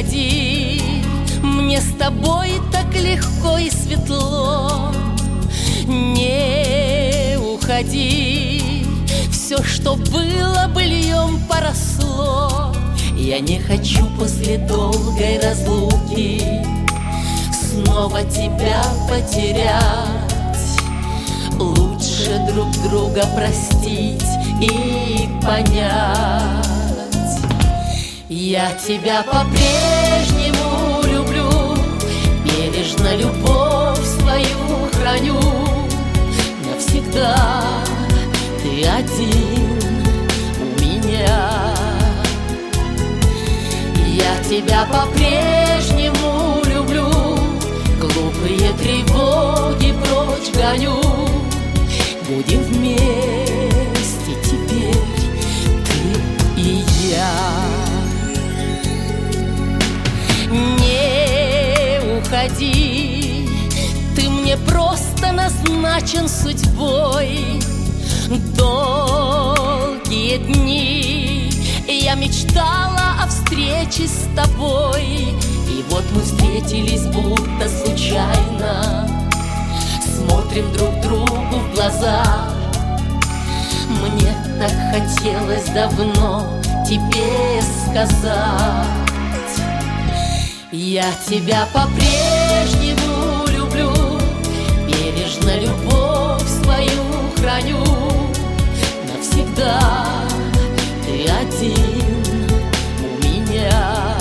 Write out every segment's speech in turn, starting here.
уходи, мне с тобой так легко и светло. Не уходи, все, что было, быльем поросло. Я не хочу после долгой разлуки снова тебя потерять. Лучше друг друга простить и понять. Я тебя по-прежнему люблю, бережно любовь свою храню. Навсегда ты один у меня. Я тебя по-прежнему люблю, глупые тревоги прочь гоню. Будем вместе теперь, ты и я. Не уходи, ты мне просто назначен судьбой. Долгие дни я мечтала о встрече с тобой, и вот мы встретились будто случайно. Смотрим друг другу в глаза. Мне так хотелось давно тебе сказать. Я тебя по-прежнему люблю, бережно любовь свою храню. Навсегда ты один у меня.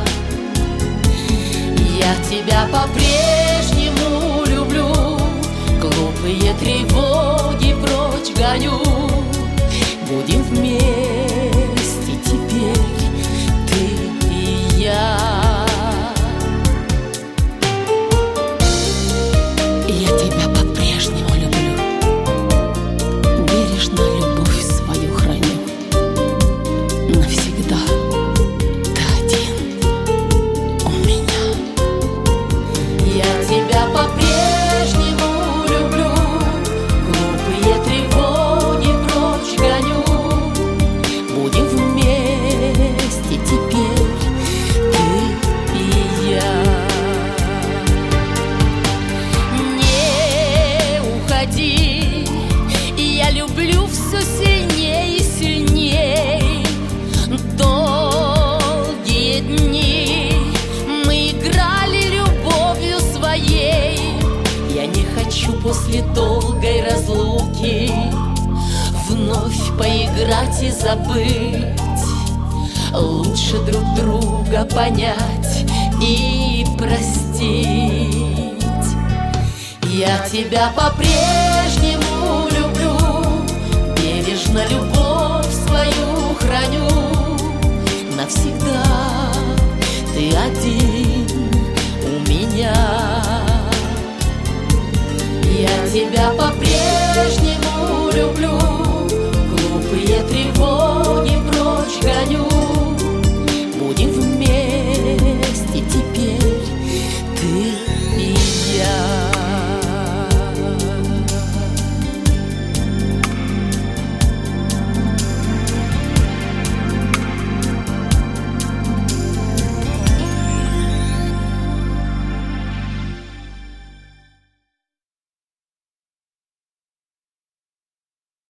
Я тебя по-прежнему люблю, глупые тревоги прочь гоню. Будем вместе теперь, ты и я. Я тебя по-прежнему люблю, бережно любовь свою храню. Навсегда ты один у меня. Я тебя по-прежнему люблю, глупые тревоги прочь гоню. Будем вместе теперь, ты и я. Не уходи, я люблю все сильнее и сильнее. Долгие дни мы играли любовью своей. Я не хочу после долгой разлуки вновь поиграть и забыть. Лучше друг друга понять и простить. Я тебя по-прежнему люблю, бережно любовь